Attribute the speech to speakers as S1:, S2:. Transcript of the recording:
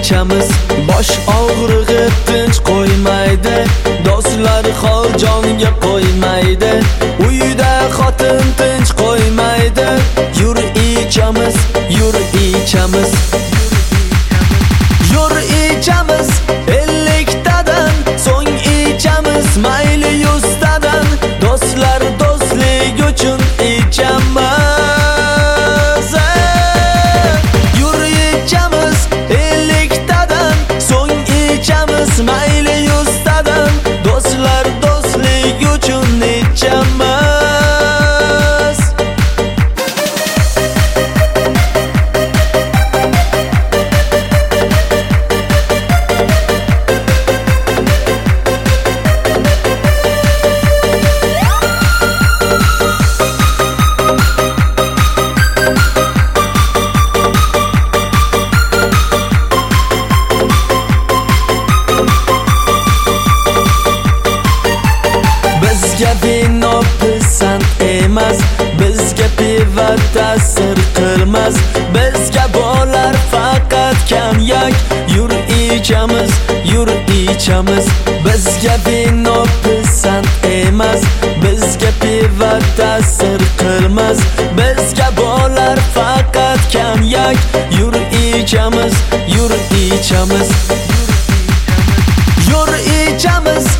S1: ichamiz. Bosh og'rig'i tinch qo'ymaydi, do'stlar hol jonga qo'ymaydi. Uyda xotin tinch qo'ymaydi. Yur ichamiz, yur ichamiz. Yur ichamiz 50 tadan, so'ng ichamiz mayli 100 tadan. Do'stlar do'stlik uchun ichamiz. Yur ichamiz 50 tadan, so'ng ichamiz mayli 100 tadan. Do'stlar do'stlik uchun ichamiz. Bizga vino pisand emas, bizga pivo ta'sir qilmas. Bizga bo'lar faqat konyak. Yur ichamiz, yur ichamiz. Bizga vino pisand emas, bizga pivo ta'sir qilmas. Bizga bo'lar faqat konyak. Yur ichamiz, yur ichamiz. Yur ichamiz